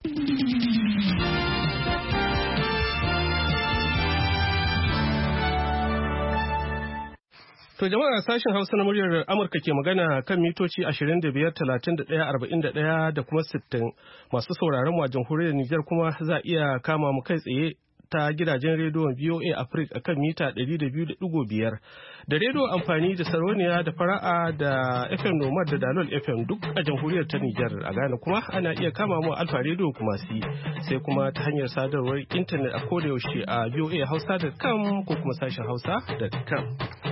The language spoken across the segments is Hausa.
To jama'a, sashen Hausa na muryar Amurka ke magana kan mitoci 25, 31, 41 da kuma 60. Masu sauraron mu a jamhuriyar Nijar kuma za a iya kama mu kai tsaye ta gidajen rediyon VOA Africa a kan mita 200.5 da rediyo amfani da Sarauniya da Fara'a da FM Nomad da Dalol FM duk a jamhuriyar ta Nijar. A Ghana kuma ana iya kama mu Alfa Radio kuma sai kuma ta hanyar sadarwar intanet a kodayaushe a voahausa.com ko kuma sashen hausa.com.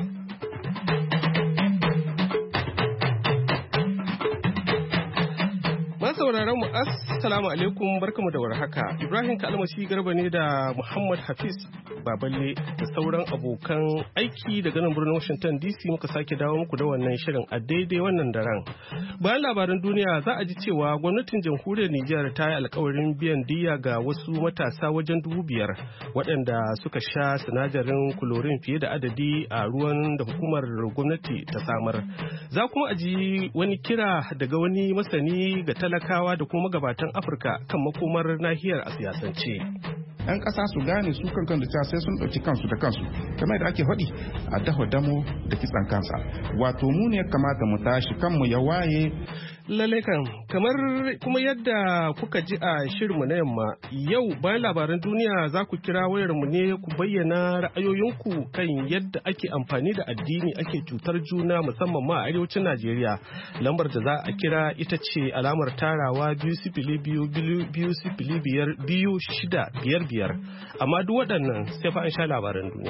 Sauraron mu assalamu alaikum, barkamu da warhaka. Ibrahim Kalmasi Garba ne da Muhammad Hafiz Baballe da sauran abokan aiki daga nan birnin Washington DC muka sake dawo muku da wannan shirin a daidai wannan daren. Bayan labaran duniya za a ji cewa gwamnatin jamhuriyar Nijar ta yi alkawarin biyan diyya ga wasu matasa wajen 5,000 waɗanda suka sha sinadarin kulorin fiye da adadi a ruwan da hukumar gwamnati ta samar. Za kuma a ji wani kira daga wani masani ga talakawa da kuma magabatan Afirka kan makomar nahiyar a siyasance. 'Yan ƙasa su gane su kan da sai sun ɗauki kansu da kansu, kamar da ake faɗi a dafa damo da kitsan kansa. Wato mu ne kamata mu tashi kanmu ya waye. Lalle kan, kamar kuma yadda kuka ji a shirinmu na yamma, yau bayan labaran duniya za ku kira wayarmu ne ku bayyana ra'ayoyinku kan yadda ake amfani da addini ake cutar juna musamman ma a arewacin Najeriya. Lambar da za a kira ita ce alamar tarawa 2-0-2-5-2-6-5-5. Amma duk waɗannan sai fa an sha labaran duniya.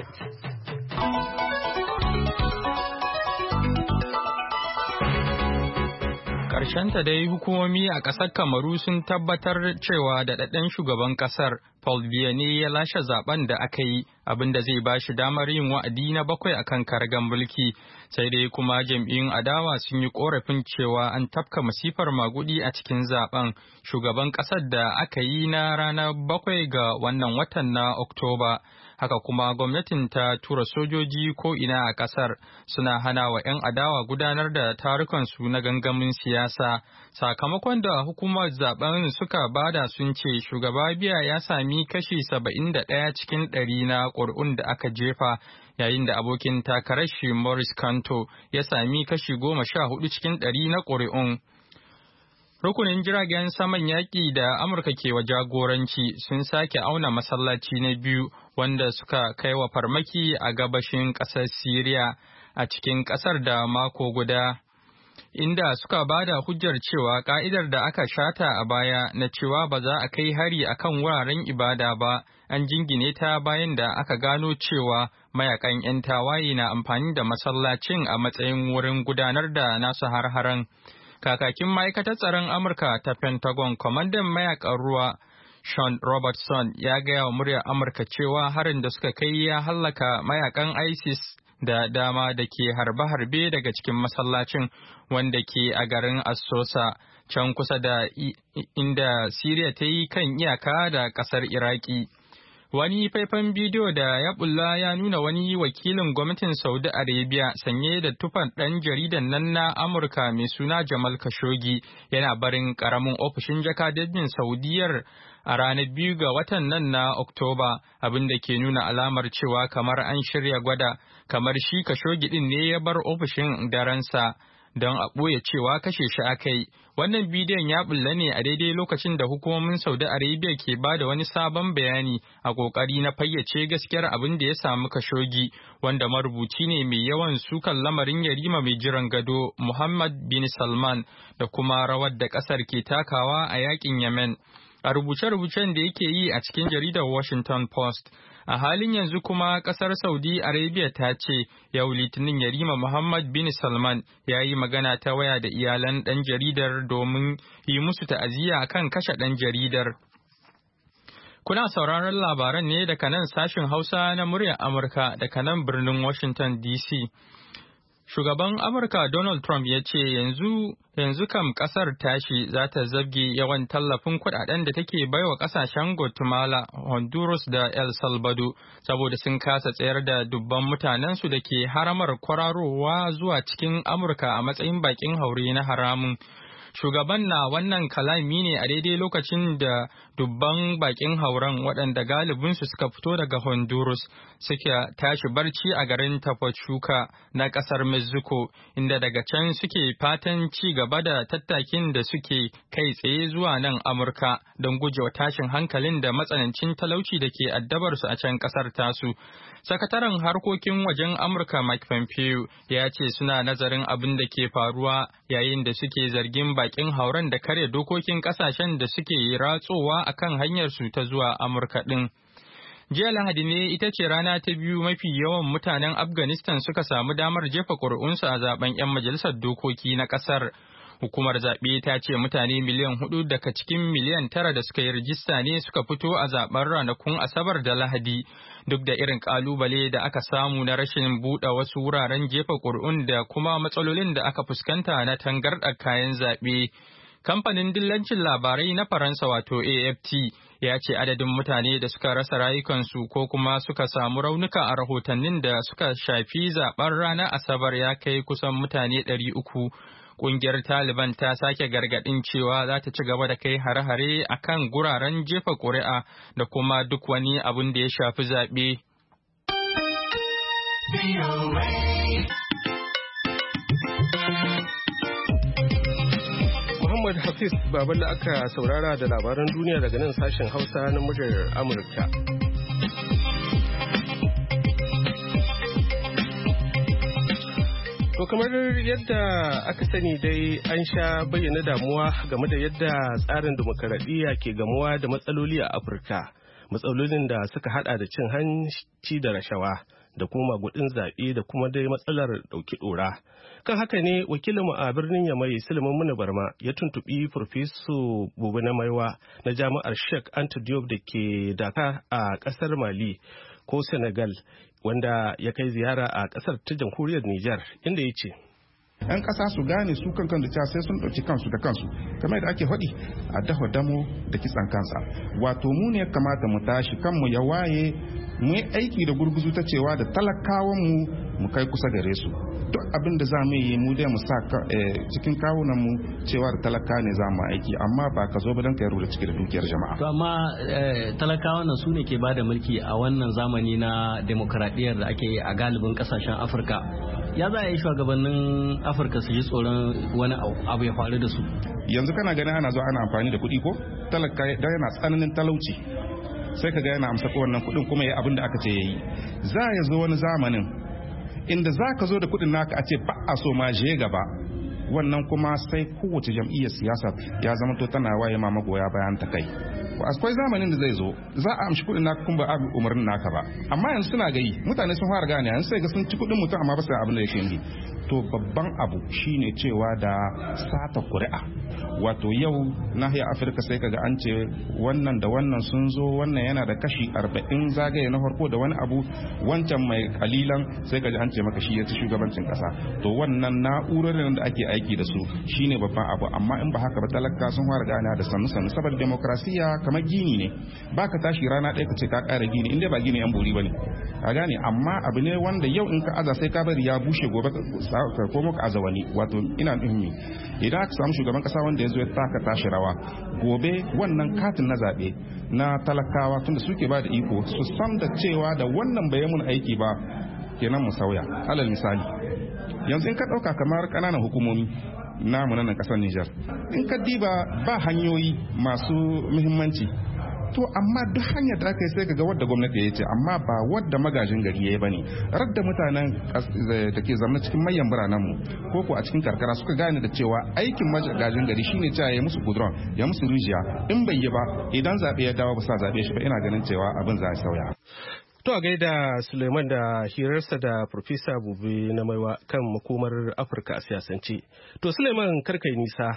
ta dai hukumomi a ƙasar Kamaru sun tabbatar cewa daɗaɗɗen shugaban ƙasar Paul Biya ne ya lashe zaben da aka yi, abin da zai ba shi damar yin wa'adi na 7 akan karagan mulki. Sai dai kuma jam'iyyun adawa sun yi korafin cewa an tafka masifar magudi a cikin zaben shugaban ƙasar da aka yi na ranar 7 ga wannan watan na Oktoba. Haka kuma gwamnatin ta tura sojoji ko ina a kasar suna hana wa 'yan adawa gudanar da tarukansu na gangamin siyasa. Sakamakon da hukumar zaben suka bada sun ce shugaba Biya ya sami kashi 71 cikin 100 na ƙuri'un da aka jefa, yayin da abokin takarar shi Maurice Kanto ya sami kashi 14 cikin 100 na ƙuri'un. Rukunin jiragen saman yaƙi da Amurka ke wa jagoranci sun sake auna masallaci na biyu wanda suka kai wa farmaki a gabashin ƙasar Siriya a cikin ƙasar da mako guda, inda suka ba da hujjar cewa ƙa'idar da aka shata a baya na cewa ba za a kai hari akan wuraren ibada ba, an jingine ta bayan da aka gano cewa mayakan 'yan tawaye na amfani da masallacin a matsayin wurin gudanar da nasu har-haren. Kakakin ma'aikatar tsaron Amurka ta Pentagon, kwamandan mayakan ruwa Sean Robertson ya gaya wa muryar Amurka cewa harin da suka kai ya hallaka mayakan ISIS da dama da ke harbe-harbe daga cikin masallacin wanda ke a garin Assosa, can kusa da inda Siriya ta yi kan iyaka da ƙasar Iraki. Wani faifan bidiyo da ya bulla ya nuna wani wakilin gwamnatin Saudi Arabia sanye da tufan ɗan jaridan nan na Amurka mai suna Jamal Khashoggi yana barin ƙaramin ofishin jakadancin Saudiyar a ranar 2 ga watan nan na Oktoba, abin da ke nuna alamar cewa kamar an shirya gwada kamar shi Khashoggi ɗin ne ya bar ofishin daransa don a ɓoye cewa kashe shi aka yi. Wannan bidiyon ya bulla ne a daidai lokacin da hukumomin Saudi Arabia ke ba da wani sabon bayani a ƙoƙari na fayyace gaskiyar abin da ya samu Khashoggi, wanda marubuci ne mai yawan sukan lamarin yarima mai jiran gado Muhammad bin Salman da kuma rawar da ƙasar ke takawa a yakin Yemen. A rubuce-rubucen da yake yi a cikin jaridar Washington Post, a halin yanzu kuma kasar Saudi Arabia ta ce yau Litinin Yarima Muhammad bin Salman ya yi magana ta waya da iyalan ɗan jaridar domin yi musu ta'aziyya kan kashe ɗan jaridar. Kuna sauraron labaran ne daga nan sashin Hausa na muryar Amurka daga nan birnin Washington DC. Shugaban Amurka Donald Trump ya ce yanzu kam kasar tashi za ta zabge yawan tallafin kudaden da take baiwa kasashen Guatemala, Honduras da El Salvador saboda sun kasa tsayar da dubban mutanensu da ke haramar kwararowa zuwa cikin Amurka a matsayin bakin haure na haramun. Shugaban na wannan kalami ne a daidai lokacin da dubban bakin hauren waɗanda galibinsu suka fito daga Honduras suke tashi barci a garin Tapachuca na ƙasar Mexico, inda daga can suke fatan ci gaba da tattakin da suke kai tsaye zuwa nan Amurka don gujewa tashin hankalin da matsanancin talauci da ke addabarsu a can ƙasar tasu. Sakataren harkokin wajen Amurka Mike Pompeo ya ce suna nazarin abin da ke faruwa yayin da suke zargin bakin hauren da karya dokokin kasashen da suke ratsowa akan hanyar su ta zuwa Amurka din. Jiya Lahadi ne ita ce rana ta biyu mafi yawan mutanen Afghanistan suka samu damar jefa ƙuri'unsu a zaben 'yan majalisar dokoki na ƙasar. Hukumar zaɓe ta ce mutane miliyan 4 daga cikin miliyan 9 da suka yi rijista ne suka fito a zaben ranakun Asabar da Lahadi, duk da irin ƙalubale da aka samu na rashin buɗe wasu wuraren jefa ƙuri'un da kuma matsalolin da aka fuskanta na tangarɗar kayan zaɓe. Kamfanin dillancin labarai na Faransa wato AFP ya ce adadin mutane da suka rasa rayukansu ko kuma suka samu raunuka a rahotannin da suka shafi zaben ranar Asabar ya kai kusan mutane 300. Ƙungiyar Taliban ta sake gargaɗin cewa za ta ci gaba da kai hare-hare a kan guraren jefa ƙuri'a da kuma duk wani abin da ya shafi zaɓe. Muhammad Hafiz Baballa aka saurara da labaran duniya daga nan sashen Hausa na muryar Amurka. To kamar yadda aka sani dai an sha bayyana damuwa game da yadda tsarin demokaradiyya ke gamuwa da matsaloli a Afirka. Matsalolin da suka hada da cin hanci da rashawa da kuma magudin zaɓe da kuma dai matsalar ɗauki ɗora. Kan haka ne wakilinmu a birnin Yamai Sulaiman Muni Barma ya tuntuɓi Farfeso Bubu na Maiwa na Jami'ar Sheikh Anta Diop da ke Dakar a ƙasar Mali ko Senegal, wanda ya kai ziyara a ƙasar ta jamhuriyar Nijar, inda ya ce. 'Yan ƙasa su gane su kan da sai sun ɗauki kansu da kansu, kamar da ake faɗi a dafa damo da kitsan kansa. Wato mu ne kamata mu tashi kanmu ya waye, mu yi aiki da gurguzu ta cewa da talakawan mu kai kusa gare su. Duk abin da za mu yi mu dai mu sa cikin kawunan mu cewa da talaka ne za mu aiki, amma ba ka zo ba don ka yaro da ciki da dukiyar jama'a. To amma talakawan nan su ne ke bada mulki a wannan zamani na demokradiyyar da ake yi a galibin kasashen Afirka. Ya za a yi shugabannin Afirka su ji tsoron wani abu ya faru da su? Yanzu kana ganin ana zo ana amfani da kuɗi ko? Talaka da yana tsananin talauci. Sai ka ga yana amsa wannan kuɗin kuma ya abin da aka ce ya yi. Za ya zo wani zamanin inda za ka zo da kuɗin naka a ce ba a so ma je gaba. Wannan kuma sai kowace jam'iyyar siyasa ya zama to tana waye ma magoya bayan ta kai. Akwai zamanin da zai zo za a amshi kuɗin naka kuma ba a umarnin naka ba, amma yanzu suna gayi mutane sun fara gane yanzu sai ga sun ci kuɗin mutum amma ba su abin da yake yi. To babban abu shine cewa da sata kuri'a. Wato yau nahiyar Afirka sai kaga an ce wannan da wannan sun zo, wannan yana da kashi 40 zagaye na farko da wani abu, wancan mai kalilan sai kaga an ce maka shi ya ci shugabancin kasa. To wannan na'urorin da ake aiki da su shine babban abu, amma in ba haka ba talaka sun fara gane da sannu saboda demokrasiya kamar gini ne, baka tashi rana ɗaya ka ce ka ƙara gini inda ba gini yan bori bane, ka gane. Amma abu ne wanda yau in ka aza sai ka bari ya bushe, gobe ka komo ka aza wani. Wato ina nufin idan aka samu shugaban kasa wanda ya zo ya taka tashi rawa, gobe wannan katin na zaɓe na talakawa tunda suke ba da iko su san da cewa da wannan bai mun aiki ba kenan mu sauya. Alal misali yanzu in ka ɗauka kamar ƙananan hukumomi namu nan ƙasar Nijar, in ka diba ba hanyoyi masu muhimmanci, to amma duk hanyar da aka yi sai ka ga wadda gwamnati ya ce, amma ba wadda magajin gari ya yi ba ne. Radda mutanen da ke zama cikin manyan biranenmu ko ko a cikin karkara suka gane da cewa aikin magajin gari shine cewa ya musu gudron, ya musu rijiya, in bai yi ba idan zaɓe ya dawo ba sa zaɓe shi ba, ina ganin cewa abin za a sauya. To a gaida Suleiman da hirarsa da Profesa Bube na Maiwa kan makomar Afirka a siyasance. To Suleiman karkai nisa.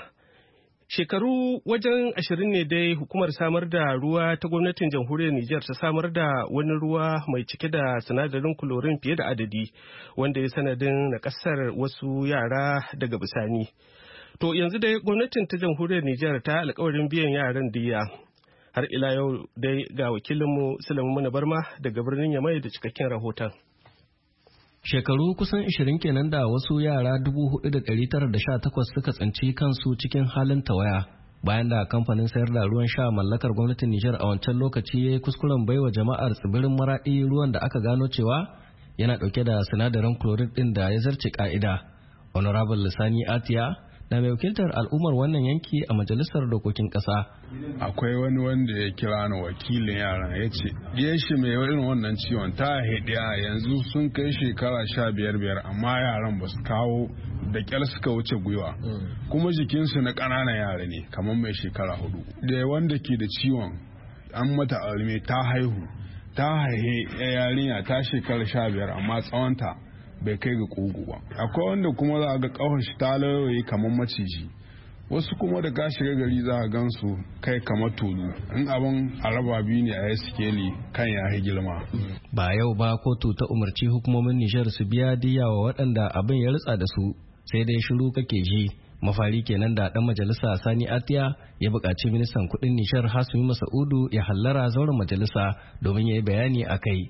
Shekaru wajen 20 ne dai hukumar samar da ruwa ta gwamnatin jamhuriyar Nijar ta samar da wani ruwa mai cike da sinadarin kulorin fiye da adadi, wanda ya sanadin na kasar wasu yara daga bisani. To yanzu dai gwamnatin ta jamhuriyar Nijar ta alkawarin biyan yaran diya. Har ila yau dai ga wakilinmu Sulaiman Muna Barma daga birnin Yamai da cikakken rahoton. Shekaru kusan 20 kenan da wasu yara 4,918 suka tsinci kansu cikin halin tawaya bayan da kamfanin sayar da ruwan sha mallakar gwamnatin Nijar a wancan lokaci ya yi kuskuren baiwa jama'ar tsibirin Maraɗi ruwan da aka gano cewa yana ɗauke da sinadarin chloride ɗin da ya zarce ƙa'ida. Honorable Lissani Atiya na mai wakiltar al'ummar wannan yanki a majalisar dokokin ƙasa. Akwai wani wanda ya kira ni wakilin yaran ya ce ɗiyan shi mai irin wannan ciwon ta haidiya yanzu sun kai shekara 15 amma yaran ba su kawo da kyar suka wuce gwiwa kuma jikinsu na ƙananan yara ne kamar mai shekara 4 da wanda ke da ciwon an mata alme ta haihu ta haihe yarinya ta shekara 15 amma tsawonta bai kai ga kugu ba. Akwai wanda kuma za a ga kawar shi ta lauyoyi kamar maciji, wasu kuma da ka shiga gari za a gansu kai kamar tulu, in abin araba biyu ne a yi sikeli kan ya girma. Ba yau ba kotu ta umarci hukumomin Nijar su biya diya wa waɗanda abin ya ritsa da su, sai dai shiru kake ji. Mafari kenan da dan majalisa Sani Atiya ya buƙaci ministan kuɗin Nijar Hasumi Masaudu ya hallara zauren majalisa domin ya yi bayani a kai.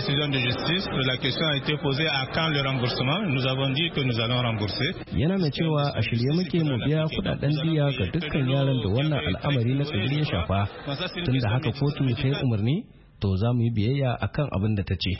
Yana mai cewa a shirye muke mu biya kuɗaɗen diya ga dukkan yaran da wannan al'amari na tsibiri ya shafa, tunda haka kotu ta yi umarni to za mu yi biyayya akan abin da ta ce.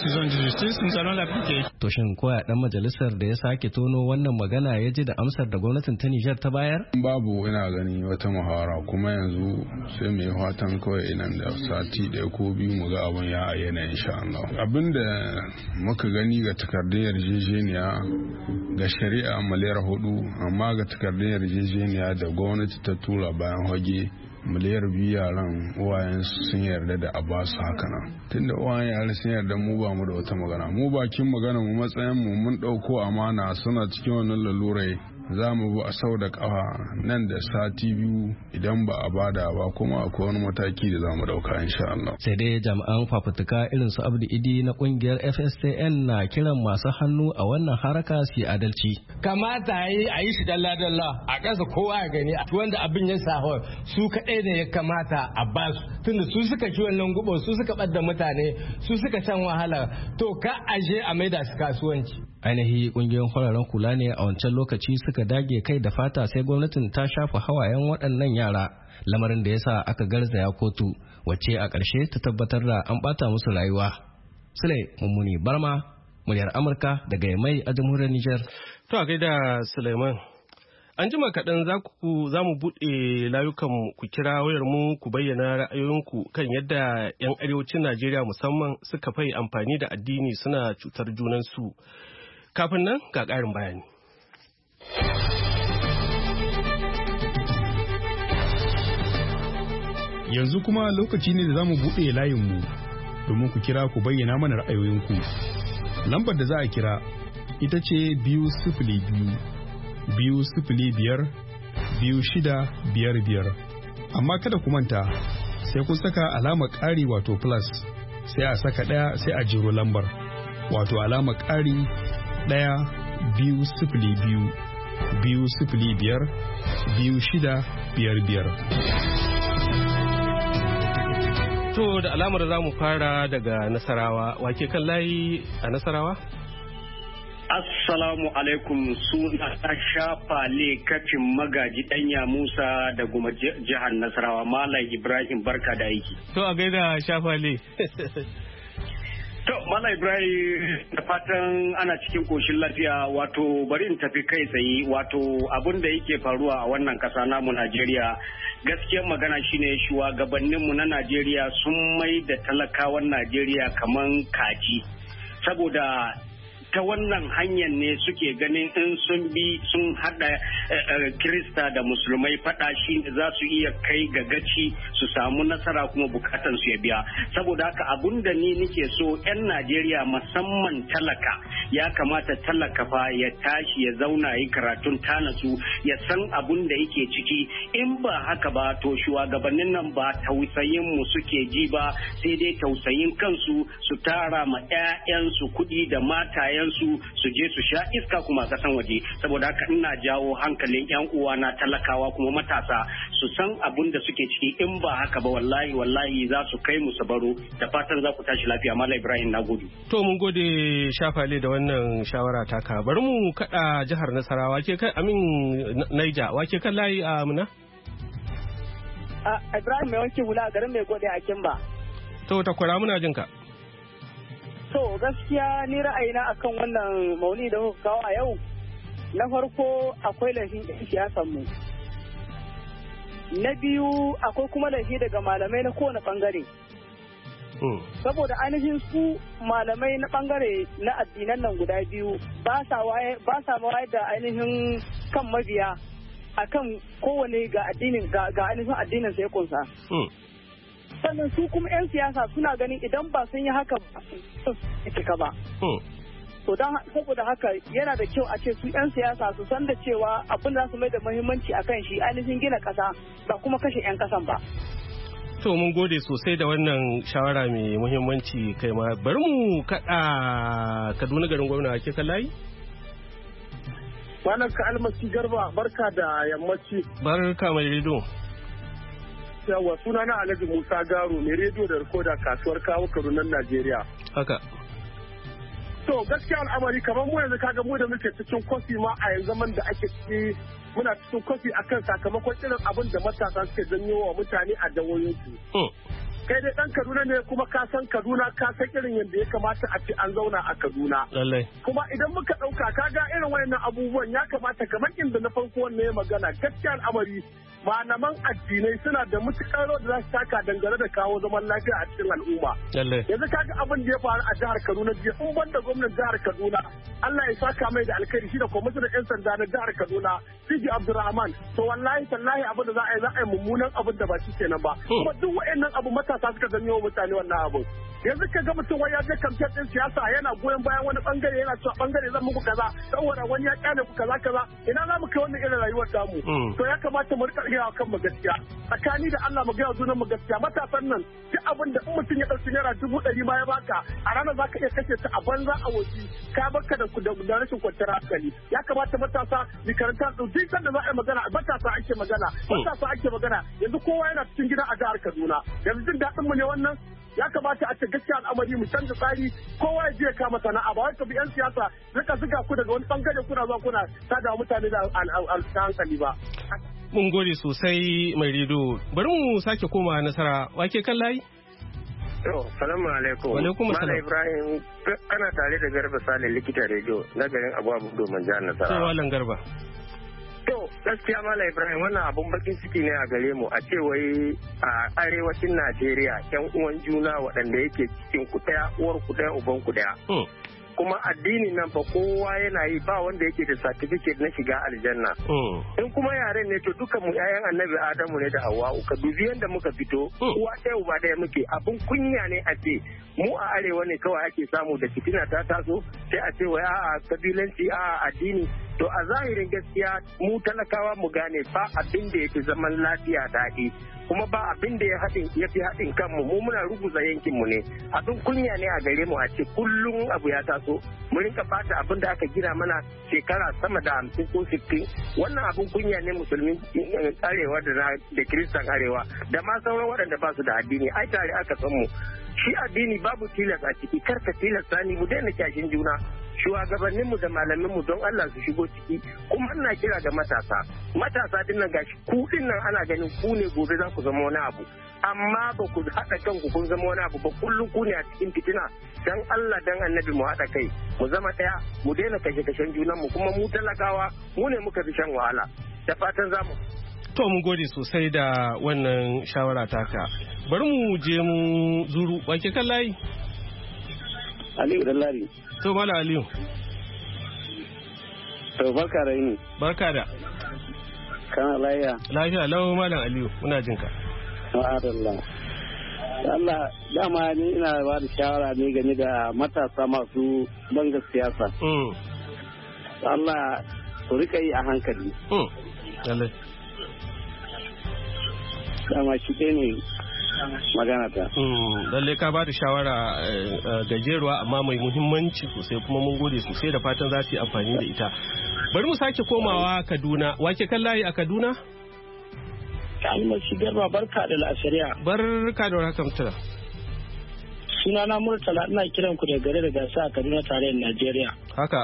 To shin koya dan majalisar da ya sake tono wannan magana ya ji da amsar da gwamnatin ta Nijar ta bayar? Babu, ina gani wata muhawara kuma yanzu sai mai fatan kawai nan da sati ɗaya ko biyu mu ga abin ya ayyana insha Allah. Abin da muka gani ga takardun yarjejeniya ga shari'a miliyar 4 amma ga takardun yarjejeniya da gwamnati ta tura bayan hage miliyar 2 yaran uwayen sun yarda da a basu haka nan. Tunda uwayen yaran sun yarda mu ba mu da wata magana, mu bakin magana mu matsayin mu mun dauko amana suna cikin wannan lalurai za mu bi a sau da kafa nan da sati 2 idan ba a bada ba kuma akwai wani mataki da za mu dauka insha Allah. Sai dai jami'an fafutuka irin su Abdu Idi na kungiyar FSTN na kiran masu hannu a wannan haraka su adalci. Kamata a yi shi dalla-dalla a ƙasa kowa ya gani wanda abin ya saho su kaɗai ne ya kamata a basu tunda su suka ci wannan gubo su suka ɓadda mutane su suka shan wahala to ka aje a maida su kasuwanci. Ainihi kungiyoyin fararen kula ne a wancan lokaci suka dage kai da fata sai gwamnatin ta shafa hawayen waɗannan yara, lamarin da yasa aka garzaya kotu wacce a ƙarshe ta tabbatar da an ɓata musu rayuwa. Sule Mummuni Barma, muryar Amurka daga Yamai a jamhuriyar Nijar. To a gaida Suleiman. An jima kaɗan za mu buɗe layukan ku kira wayar mu ku bayyana ra'ayoyinku kan yadda 'yan arewacin Najeriya musamman suka fai amfani da addini suna cutar junansu. Kafin nan ga ƙarin bayani. Yanzu kuma lokaci ne da za mu buɗe layinmu domin ku kira ku bayyana mana ra'ayoyinku. Lambar da za a kira ita ce 202 205 2655. Amma kada ku manta sai kun saka alamar ƙari wato plus sai a saka ɗaya sai a jiro lambar wato alamar ƙari 1 2 0 2 0 5 2655. To da alamar za mu fara daga Nasarawa, wake kan layi a Nasarawa? Assalamu alaikum, suna Shafale kafin magaji danya Musa da kuma jihar Nasarawa. Malam Ibrahim barka da aiki. To a gaida Shafale. To Malam Ibrahim da fatan ana cikin koshin lafiya, wato bari in tafi kai tsaye, wato abin da yake faruwa a wannan kasa namu Najeriya. Gaskiyar magana shine shugabanninmu na Najeriya sun mai da talakawan Najeriya kaman kaji, saboda ta wannan hanyar ne suke ganin in sun bi sun hada Kirista da Musulmai fada shi za su iya kai ga gaci su samu nasara kuma bukatan su ya biya. Saboda haka abun da ni nake so 'yan Najeriya musamman talaka ya kamata talaka fa ya tashi ya zauna yi karatun tanasu ya san abun da yake ciki. In ba haka ba to shugabannin nan ba tausayin mu suke ji ba, sai dai tausayin kansu su tara ma 'ya'yansu kuɗi da mataye iyayensu su je su sha iska kuma kasan waje. Saboda haka ina jawo hankalin yan uwa na talakawa kuma matasa su san abin da suke ciki, in ba haka ba wallahi za su kai mu su baro. Da fatan za ku tashi lafiya. Malam Ibrahim, na gode. To mun gode Shafale da wannan shawara taka. Bari mu kada jihar Nasarawa ke kai Naija wake kan layi a Muna? Ibrahim mai wanke hula a garin mai gode a Kimba. To ta kwara muna jinka. To gaskiya ni ra'ayina akan wannan mauni da kuka kawo a yau. Na farko akwai laifin ɗan siyasan mu. Na biyu akwai kuma laifi daga malamai na kowane bangare. Saboda ainihin su malamai na bangare na addinan nan guda biyu ba sa wayar da ainihin kan mabiya akan kowane ga ainihin addinin sa ya kunsa. Sannan su kuma 'yan siyasa suna ganin idan ba sun yi haka ba su cika ba. To don saboda haka yana da kyau a ce su 'yan siyasa su san da cewa abin da su mai da muhimmanci akan shi ainihin gina ƙasa ba kuma kashe 'yan ƙasan ba. To mun gode sosai da wannan shawara mai muhimmanci kai ma. Bari mu kaɗa Kaduna garin gwamna ke layi? Malam ka almasi Garba, barka da yammaci. Barka mai rido. Yawa suna na Alhaji Musa Garo mai rediyo da rikoda kasuwar kawo Kaduna Najeriya. Haka. To gaskiya al'amari kamar mu yanzu kaga mu da muke cikin kofi ma a yanzu zaman da ake ciki muna cikin kofi akan sakamakon irin abin da matasa suke janyo wa mutane a jawoyinsu. Kai dai dan Kaduna ne kuma ka san Kaduna ka san irin yadda ya kamata a ce an zauna a Kaduna. Kuma idan muka ɗauka kaga irin wayannan abubuwan ya kamata kamar inda na farko wannan ya magana gaskiya al'amari malaman addinai suna da mutukar rawar da za su taka dangane da kawo zaman lafiya a cikin al'umma. Yanzu kaga abin da ya faru a jihar Kaduna jiya in banda gwamnan jihar Kaduna Allah ya saka mai da alkhairi shi da kwamishinan 'yan sanda na jihar Kaduna Sidi Abdulrahman to wallahi tallahi abin da za a yi mummunan abin da ba shi kenan ba. Kuma duk wayannan abu matasa suka zanyo wa mutane wannan abu. Yanzu ka ga mutum wai ya je kamfen din siyasa yana goyon bayan wani bangare yana cewa bangare zan muku kaza saboda wani ya kyale ku kaza ina za mu kai wannan irin rayuwar damu. To ya kamata mu rika gaya kan mu gaskiya tsakani da Allah mu gaya junan mu gaskiya matasan nan duk abin da in mutum ya dauki naira 100 ma ya baka a ranar zaka iya kashe ta a banza a waje ka baka da rashin kwanciyar hankali. Ya kamata matasa ni karanta duk sanda za a yi magana matasa ake magana yanzu kowa yana cikin gida a jihar Kaduna yanzu jin daɗin mu ne wannan. Ya kamata a ce gaskiya al'amari mu canza tsari kowa ya je ya kama sana'a ba wai ka bi 'yan siyasa rika zuga ku daga wani bangare kuna zuwa kuna tada mutane da hankali ba. Mun gode sosai mai rido. Bari mu sake koma Nasara. Wake kan layi? Salamu alaikum. Malam Ibrahim kana tare da Garba Sale likita rediyo na garin Abu Domin jihar Nasara. Sai Malam Garba. To gaskiya Malam Ibrahim wannan abun bakin ciki ne a gare mu a ce wai a arewacin Najeriya yan uwan juna waɗanda yake cikin ku ɗaya uwar ku ɗaya uban ku ɗaya. Kuma addini nan fa kowa yana yi ba wanda yake da certificate na shiga aljanna. In kuma yaren ne to dukan mu ƴaƴan Annabi Adamu ne da Hawwa ka dubi yanda muka fito uwa ɗaya uba ɗaya muke abun kunya ne a ce mu a arewa ne kawai ake samu da fitina ta taso sai a ce wai a'a kabilanci a'a addini. To a zahirin gaskiya mu talakawa mu gane ba abin da ya fi zaman lafiya daɗi kuma ba abin da ya fi haɗin kanmu mu muna ruguza yankinmu ne abin kunya ne a gare mu a ce kullum abu ya taso mu rinka fata abin da aka gina mana shekara sama da 50 ko 60 wannan abin kunya ne musulmin arewa da kiristan arewa da ma sauran waɗanda ba su da addini ai tare aka san mu shi addini babu tilas a ciki karka tilasta ni mu daina kyashin juna shugabanninmu da malaminmu don Allah su shigo ciki kuma ina kira ga matasa din nan gashi ku din nan ana ganin ku ne gobe za ku zama wani abu amma ba ku haɗa kanku kun zama wani abu ba kullum ku ne a cikin fitina dan Allah dan annabi mu haɗa kai mu zama ɗaya mu daina kashe-kashen junanmu kuma mu talakawa mu ne muka fi shan wahala da fatan zamu To mun gode sosai da wannan shawara taka. Bari mu je mu zuru wake kan layi. Aliyu Dallari. To Malam Aliyu. To barka da yini. Barka da. Kana lafiya. Lafiya lau Malam Aliyu muna jin ka. Ma'adallah. Allah dama ni ina ba da shawara ne game da matasa masu bangar siyasa. Allah su rika yi a hankali. Lallai. Dama shi ne magana ta. Lalle ka ba da shawara gajeruwa amma mai muhimmanci sosai, kuma mun gode sosai da fatan za su yi amfani da ita. Bari mu sake komawa Kaduna. Wake kan layi a Kaduna? Almasi Garba, barka da la'asariya. Barka da warhaka mutala. Sunana Murtala, ina kiran ku da gare da gasa a Kaduna tarayyar Najeriya. Haka.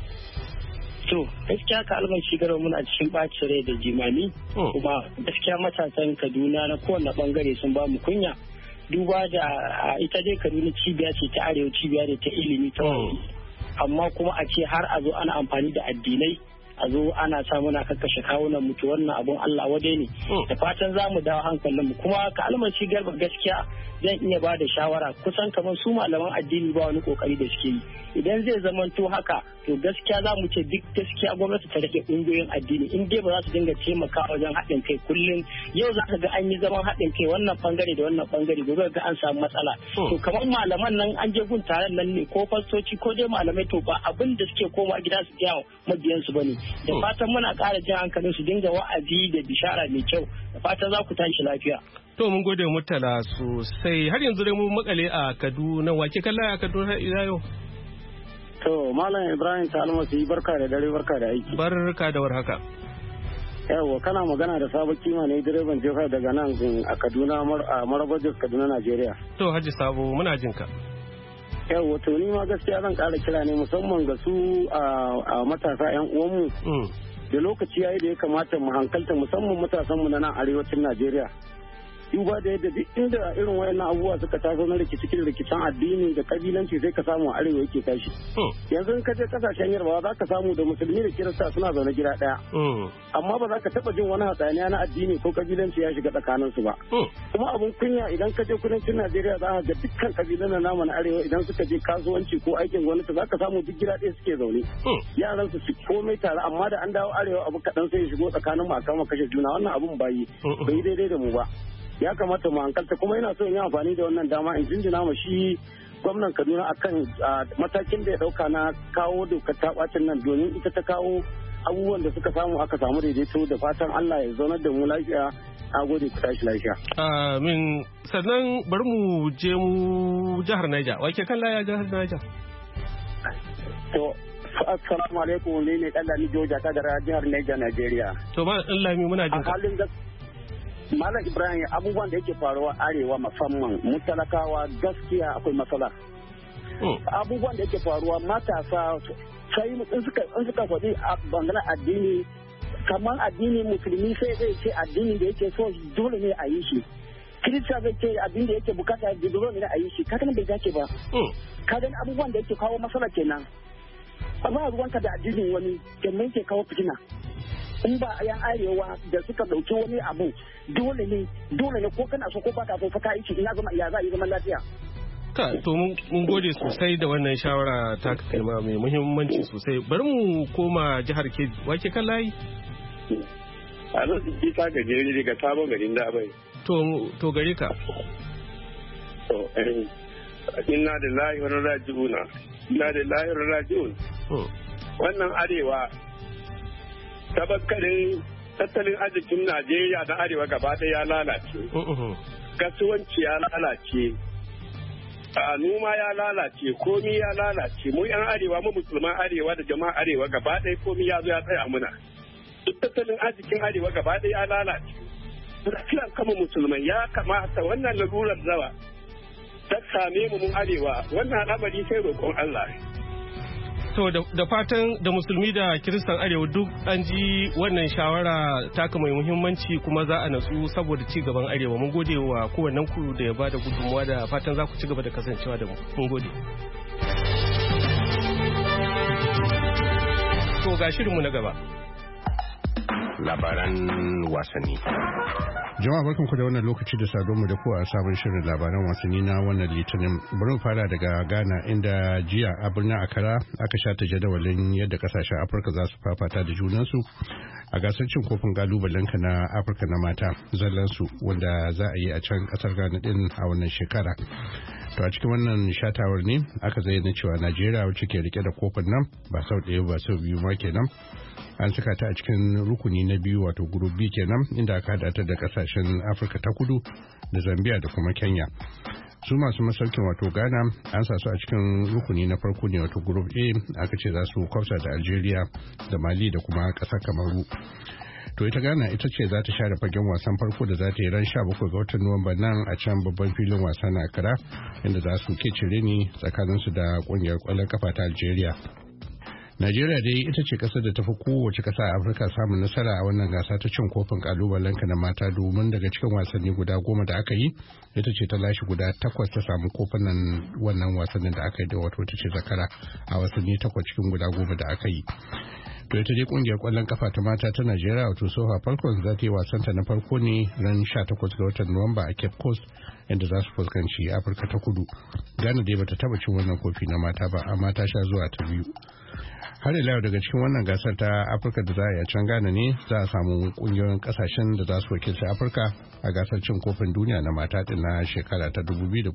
To, gaskiya ka Almasi Garba muna cikin ɓacin rai da jimami. Kuma gaskiya matasan Kaduna na kowane bangare sun ba mu kunya. Duba da ita dai Kaduna cibiya ce ta arewa, cibiya da ta ilimi ta amma kuma a ce har a zo ana amfani da addinai, a zo ana sa muna kakkashe kawunan mutu, wannan abun Allah wadai ne. Da fatan za mu dawo hankalin mu. Kuma ka Almasi Garba gaskiya zan iya ba da shawara, kusan kamar su malaman addini ba wani kokari da suke yi. Idan zai zamanto haka, to gaskiya za mu ce duk gaskiya gwamnati ta rage ƙungiyoyin addini, in dai ba za su dinga taimakawa wajen haɗin kai kullum. Yau za ka ga an yi zaman haɗin kai wannan bangare da wannan bangare, gobe ga an samu matsala. To kamar malaman nan an je gun taron nan ne, ko fastoci ko dai malamai, to ba abin da suke koma gida su gaya mabiyansu ba ne. Da fatan muna ƙara jan hankalin su dinga wa'azi da bishara mai kyau. Da fatan za ku tashi lafiya. To mun gode Murtala sosai. Har yanzu dai mu makale a Kaduna. Wake kalla a Kaduna ila yau? To Malam Ibrahim Almasi, barka da dare, barka da aiki. Barka da warhaka. Yawwa, kana magana da Sabo Kima ne, direban jefa daga nan a Kaduna, a Marabajos, Kaduna, Najeriya. To Haji Sabo, muna jin ka. Yawwa, to ni ma gaskiya zan ƙara kira ne musamman ga su a matasa 'yan uwanmu. Da lokaci yayi da ya kamata mu hankalta musamman matasanmu na nan arewacin Najeriya. Duba da yadda duk inda irin wayannan abubuwa suka taso na rikicin addini da kabilanci sai ka samu arewa yake tashi. Yanzu in ka je kasashen Yarbawa za ka samu da musulmi da kirista suna zaune gida daya. Amma ba za ka taba jin wani hatsaniya na addini ko kabilanci ya shiga tsakanin su ba. Kuma abun kunya idan ka je kudancin Najeriya za ka ga dukkan kabilan na namu na arewa idan suka je kasuwanci ko aikin gwamnati za ka samu duk gida ɗaya suke zaune. Yaran su komai tare, amma da an dawo arewa abu kaɗan sai ya shigo tsakanin mu a kama kashe juna, wannan abun bai daidai da mu ba. Ya kamata mu hankalta, kuma ina so in yi amfani da wannan dama in jinjina ma shi gwamnan Kaduna akan matakin da ya dauka na kawo dokar ta bacin nan, domin ita ta kawo abubuwan da suka samu aka samu daidaito. Da fatan Allah ya zaunar da mu lafiya. A gode, ku tashi lafiya. Amin. Sannan bari mu je mu jihar Niger. Wake kan laya jihar Niger? To assalamu alaikum, ne Dallami Joja ta da jihar Niger, Najeriya. To ma Dallami muna jin ka. Malam Ibrahim, abubuwan da yake faruwa arewa musamman mu talakawa gaskiya akwai matsala. Abubuwan da yake faruwa matasa sai in suka faɗi a bangaren addini, kamar addini musulmi sai zai ce addinin da yake so dole ne a yi shi. Kirista zai ce addinin da yake bukata dole ne a yi shi. Kaga bai dace ba. Kaga abubuwan da yake kawo matsala kenan. Amma ruwanka da addinin wani kenan ke kawo fitina. In ba a yan arewa da suka dauki wani abu dole ne ko kana so ko baka so fa ka yi ina zama ya za yi zaman lafiya. To mun gode sosai da wannan shawara ta kai ma mai muhimmanci sosai. Bari mu koma jihar Kebbi. Wake kan layi? A nan ji ka gajeri daga sabon garin da bai. To gare ka. To inna lillahi wa inna ilaihi raji'un. Wannan arewa tabakkarin tattalin arzikin Najeriya na arewa gaba ɗaya ya lalace. Kasuwanci ya lalace. Noma ya lalace, komi ya lalace. Mu 'yan arewa, mu musulman arewa da jama'a arewa gaba ɗaya komi ya zo ya tsaya muna. Duk tattalin arzikin arewa gaba ɗaya ya lalace. Kiran kama musulmai ya kamata wannan lalurar zawa ta same mu mun arewa, wannan al'amari sai roƙon Allah. To da fatan da musulmi da kiristan arewa duk an ji wannan shawara taka mai muhimmanci, kuma za a natsu saboda ci gaban arewa. Mun gode wa kowannen ku da ya bada gudunmuwa, da fatan za ku ci gaba da kasancewa da mu. Mun gode. To ga shirinmu na gaba. Labaran wasanni. Jama'a barkanku da wannan lokaci da sadonmu da kowa a sabon shirin labaran wasanni na wannan litinin. Bari mu fara daga Ghana, inda jiya a birnin Accra aka shata jadawalin yadda kasashen Afirka za su fafata da junansu a gasar cin kofin galubalenka na Afirka na mata zallansu, wanda za a yi a can kasar Ghana din a wannan shekara. To a cikin wannan shatawar ne aka zayyana cewa Najeriya wacce ke rike da kofin nan ba sau ɗaya ba sau biyu ma kenan an saka ta a cikin rukuni na biyu wato group B kenan inda aka hada ta da kasashen Afirka ta Kudu da Zambia da kuma Kenya. Su masu masaukin wato Ghana an sa su a cikin rukuni na farko ne wato group A aka ce za su kwafsa da Algeria da Mali da kuma ƙasar Kamaru. To ita Ghana ita ce za ta share fagen wasan farko da za ta yi ran 17 ga watan Nuwamba nan a can babban filin wasa na Accra inda za su ke cire ni tsakaninsu da kungiyar kwallon kafa ta Algeria. Najeriya dai ita ce kasar da ta fi kowace kasa a Afirka samun nasara a wannan gasa ta cin kofin kalubalenka na mata domin daga cikin wasanni guda 10 da aka yi ita ce ta lashe guda 8 ta samu kofunan wannan wasannin da aka yi da wato ta ce zakara a wasanni 8 cikin guda 10 da aka yi. To ita dai kungiyar kwallon kafa ta mata ta Najeriya wato Sofa Falcons za ta yi wasanta na farko ne ran 18 ga watan Nuwamba a Cape Coast inda za su fuskanci Afirka ta Kudu. Ghana dai bata taba cin wannan kofi na mata ba amma ta sha zuwa ta biyu. Har ila yau daga cikin wannan gasar ta Afirka da za a yi a can Ghana ne za a samu kungiyoyin kasashen da za su wakilci Afirka a gasar cin kofin duniya na mata din na shekara ta 2019.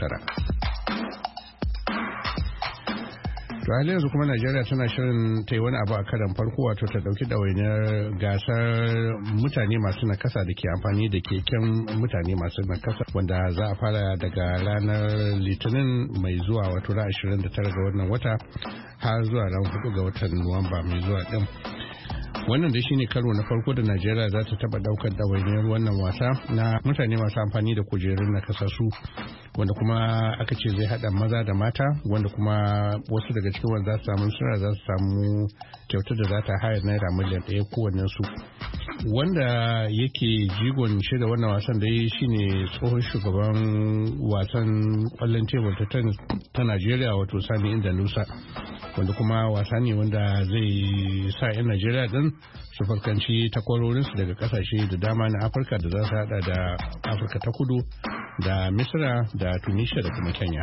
To halin yanzu kuma Najeriya tana shirin ta yi wani abu a karan farko wato ta dauki ɗawainiyar gasar mutane masu nakasa da ke amfani da keken mutane masu nakasa wanda za a fara daga ranar Litinin mai zuwa wato ran 29 ga wannan wata har zuwa ran 4 ga watan Nuwamba mai zuwa din. Wannan dai shine karo na farko da Najeriya za ta taba daukar ɗawainiyar wannan wasa na mutane masu amfani da kujerun nakasassu wanda kuma aka ce zai hada maza da mata wanda kuma wasu daga cikin wanda za su samu suna za su samu kyautar da za ta hayar naira miliyan 1 kowannen su. Wanda yake jigon shirya wannan wasan da yi shine tsohon shugaban wasan kwallon tebur ta tennis ta Najeriya wato Sani Inda Nusa wanda kuma wasa ne wanda zai sa 'yan Najeriya din su fuskanci takwarorinsu daga kasashe da dama na Afirka da za su hada da Afirka ta Kudu da Misra da Tunisia da kuma Kenya.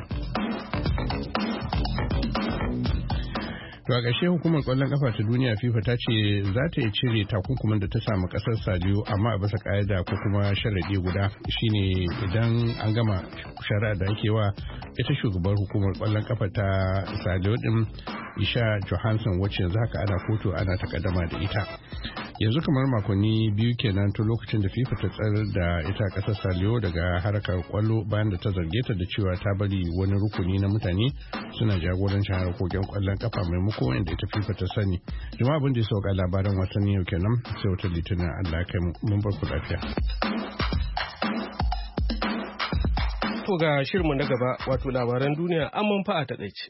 To a ƙarshe hukumar ƙwallon ƙafa ta duniya FIFA ta ce za ta iya cire takunkumin da ta samu ƙasar Saliyo amma a bisa ƙa'ida ko kuma sharaɗi guda shine idan an gama shari'a da ake wa ita shugabar hukumar ƙwallon ƙafa ta Saliyo din Isha Johansson wacce yanzu haka ana kotu ana takaddama da ita. Yanzu kamar makonni biyu kenan tun lokacin da FIFA ta tsayar da ita ƙasar Saliyo daga harkar ƙwallo bayan da ta zarge ta da cewa ta bari wani rukuni na mutane suna jagorancin harkokin ƙwallon ƙafa maimako inda ita FIFA ta sani. Jama'a abin da ya sauka labaran wasanni yau kenan sai wata litinin Allah kai mun bar ku lafiya. To ga shirinmu na gaba wato labaran duniya an manfa a taƙaice.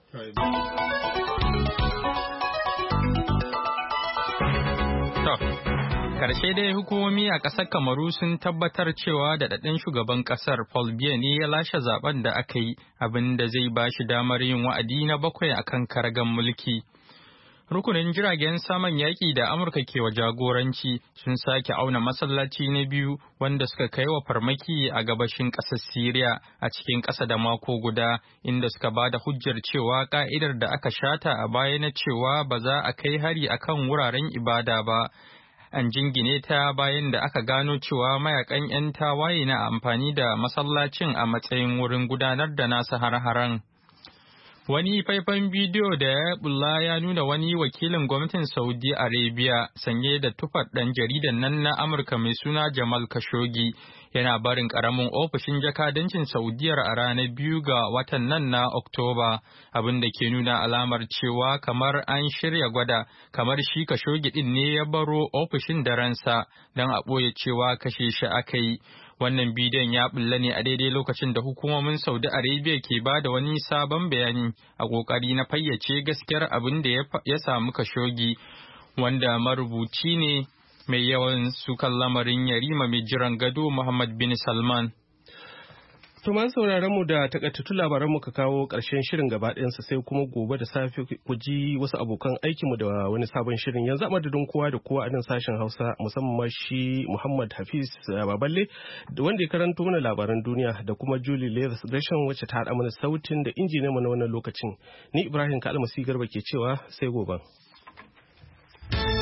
Karshe dai hukumomi a ƙasar Kamaru sun tabbatar cewa daɗaɗɗen shugaban ƙasar Paul Biya ne ya lashe zaben da aka yi abin da zai ba shi damar yin wa'adi na 7 akan karagan mulki. Rukunin jiragen saman yaƙi da Amurka ke wa jagoranci sun sake auna masallaci na biyu wanda suka kai wa farmaki a gabashin ƙasar Siriya a cikin ƙasa da mako guda inda suka ba da hujjar cewa ƙa'idar da aka shata a baya na cewa ba za a kai hari akan wuraren ibada ba. An jingine ta bayan da aka gano cewa mayakan 'yan tawaye na amfani da masallacin a matsayin wurin gudanar da nasu har-haren. Wani faifan bidiyo da ya bulla ya nuna wani wakilin gwamnatin Saudi Arabia sanye da tufar ɗan jaridan nan na Amurka mai suna Jamal Khashoggi yana barin ƙaramin ofishin jakadancin Saudiyar a ranar 2 ga watan nan na Oktoba, abin da ke nuna alamar cewa kamar an shirya gwada kamar shi Khashoggi ɗin ne ya baro ofishin da ransa don a ɓoye cewa kashe shi aka yi. Wannan bidiyon ya bulla ne a daidai lokacin da hukumomin Saudi Arabia ke ba da wani sabon bayani a ƙoƙari na fayyace gaskiyar abin da ya samu Khashoggi, wanda marubuci ne mai yawan sukan lamarin yarima mai jiran gado Muhammad bin Salman. To man sauraron mu da takaitattu labaran mu ka kawo ƙarshen shirin gaba ɗayansa sai kuma gobe da safe ku ji wasu abokan aikin mu da wani sabon shirin. Yanzu a madadin kowa da kowa a nan sashen Hausa musamman ma shi Muhammad Hafiz Baballe wanda ya karanto mana labaran duniya da kuma Julie Leathers Gresham wacce ta haɗa mana sautin da injiniyan mu na wannan lokacin. Ni Ibrahim Kalmasi Garba ke cewa sai gobe.